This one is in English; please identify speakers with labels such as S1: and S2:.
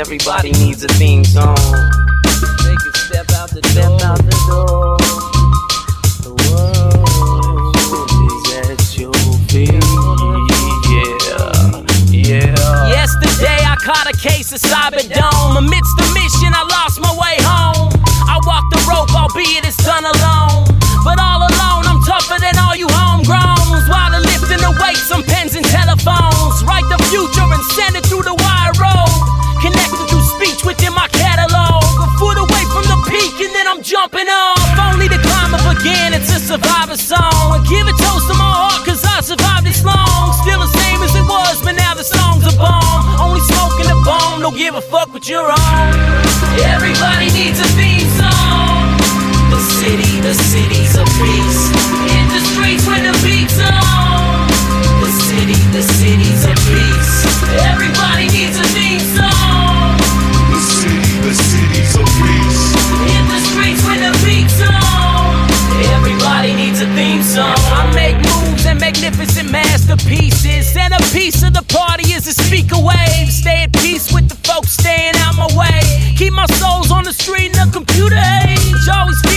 S1: Everybody needs a theme song.
S2: Take a step out the door.
S1: Step out the door. The world is at your feet. Yeah.
S2: Yesterday I caught a case of Cyberdome. Amidst the mission I lost my way home. I walked the rope, albeit it's done alone. But all alone I'm tougher than all you homegrowns. While they're lifting the weights on pens and telephones. Write the future and send it through the wire road. Connected through speech within my catalog. A foot away from the peak and then I'm jumping off. Only to climb up again, it's a survivor song. And give a toast to my heart cause I survived this long. Still the same as it was, but now the song's a bomb. Only smoking a bomb, don't give a fuck what you're on. Everybody needs a theme song. The city's a beast. Hit the streets when the beat's on. The city's a beast. Everybody needs a theme song.
S3: The city's a beast.
S2: Hit the streets when the beat's on. Everybody needs a theme song. I make moves and magnificent masterpieces. And a piece of the party is a speaker wave. Stay at peace with the folks staying out my way. Keep my souls on the street in the computer age. Always